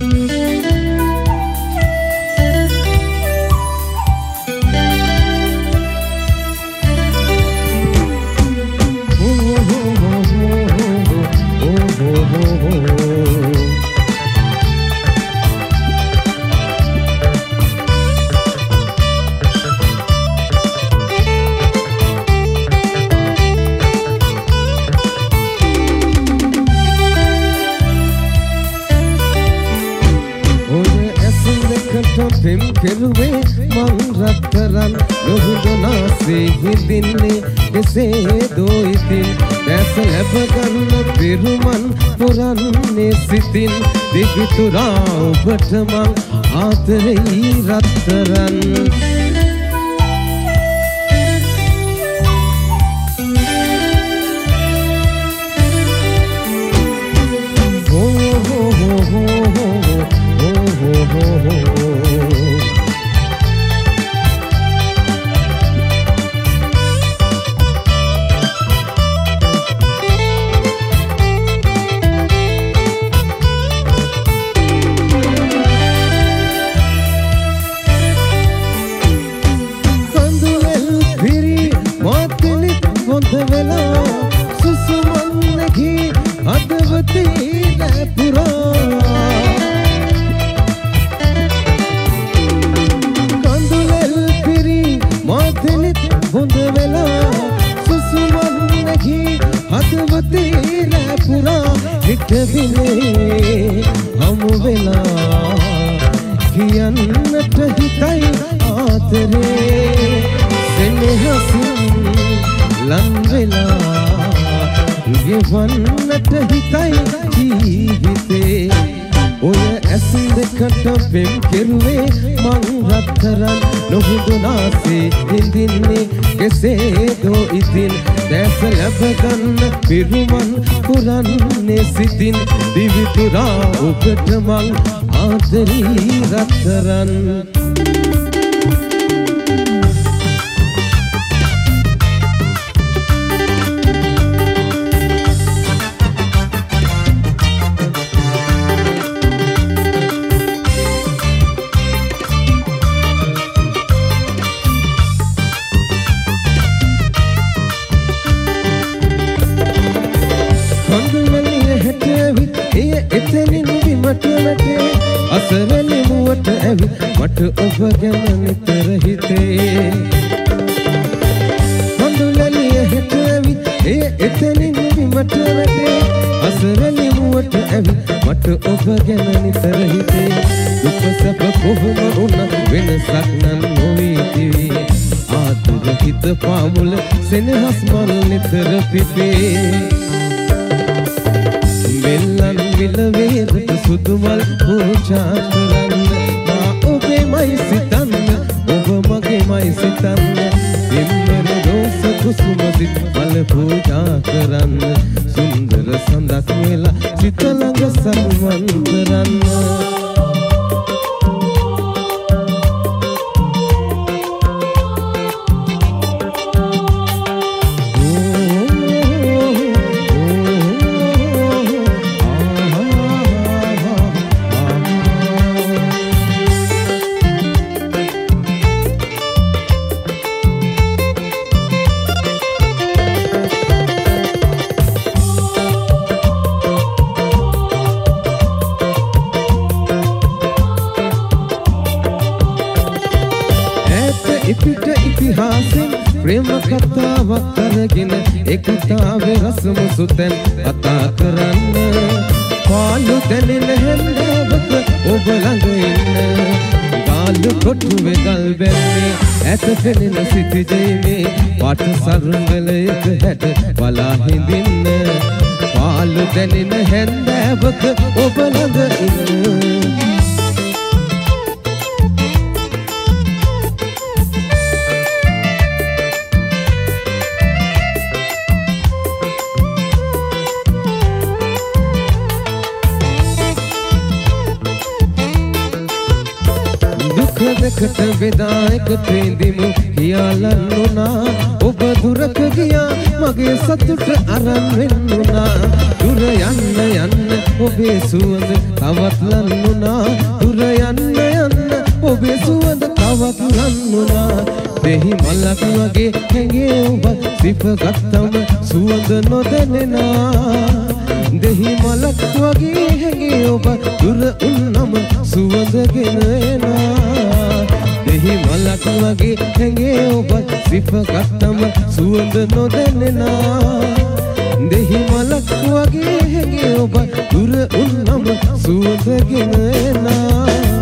පෙම් කෙරුවේ මං රත්තරන් නොහුදනාසේ හිඳින්නේ කෙසේදෝ ඉතින් දැස ලැබ ගන්න පිරුමන් පුරන්නේ සිතින් දිගිතුරා ඔබට මං ආදරෙයි රත්තරන් පෙම් කෙරුවේ මං රත්තරන් නොහුදුනාසේ හිඳින්නේ කෙසේදෝ ඉතින් දැස ලැබ ගන්න පිරුමන් පුරන්නේ සිතින් දිවිතුරා ඔබට මං ආදරෙයි රත්තරන් අසවැලි මුවට ඇවි මට ඔබ ගැන නිතර හිතේ හඳුලලිය හෙට ඇවි එය එතනින් විමට වැටේ අසවැලි මුවට ඇවි මට ඔබ ගැන නිතර හිතේ දුක සැප කොහොම වුණත් වෙනසක් නම් නොවේදී ආතුර හිත පාමුල සෙනෙහස් මල් නිතර පිපේ මෙල්ලන් විල වේදට සුදුමල් පූජා කරන්න මා ඔබේමයි සිතන්න ඔබ මගේමයි සිතන්න පිම්මර රෝස කුසුම සිත් මල පූජා කරන්න සුන්දර සඳක් වෙලා සිත ළඟ සම්වන් කරන්න ප්‍රේම කතාවක් කරගෙන ඒ කතාවේ රසම සුතෙන් කතා කරන්න පාළු දැනෙන හැන්දාවක ඔබ ළඟ ඉන්න ගාලු කොටුවේ ගල් බැන්නේ ඇත පෙනෙන සිටිජීමේ පාට සරංගලයක හැට බලා හිඳින්න පාළු දැනෙන හැන්දාවක ඔබ ළඟ ඉන්න මුඛ දෙකට බෙදා එකට ඉඳිමු කියාලන්නුනා ඔබ දුරක ගියා මගේ සතුට අරන් වෙන්නුනා දුර යන්න යන්න ඔබේ සුවඳ තවත් ලන්නුනා දුර යන්න යන්න ඔබේ සුවඳ තවත් ලන්නුනා දෙහි මලක් වගේ හැඟේ ඔබ සිප ගත්තම සුවඳ නොදැනෙනා දෙහි මලක් වගේ හැඟේ ඔබ දුර උන්නම සුවඳ ගෙන එනා දෙහි මලක් වගේ හැඟේ ඔබ සිප ගත්තම සුවඳ නොදැනෙනා දෙහි මලක් වගේ හැඟේ ඔබ දුර උන්නම සුවඳ ගෙන එනා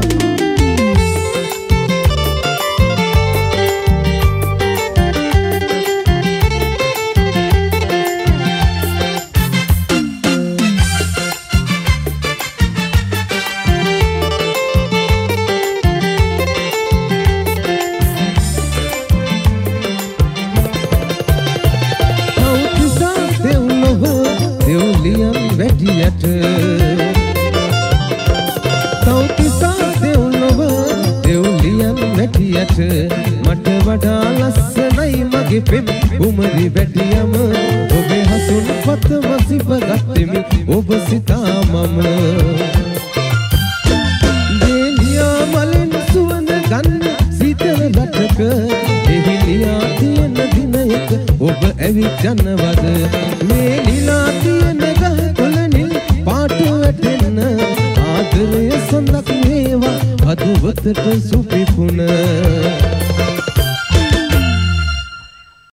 මට වඩා ලස්සනයි මගේ පෙම් උමරි වැටියම ඔබේ හසුන් පත මසිප ගත්තෙමි ඔබ සිතා මම දෙලියා මලෙන් සුවඳ ගන්න සීතල රටක එහිලියා තියෙන දිනයක ඔබ ඇවිත් යනවද මේ නිලා තියෙන ගහ කොළ නිල් පාට වැටෙන්න ආදරය සඳක් වේවා හදවතට සුපිපුන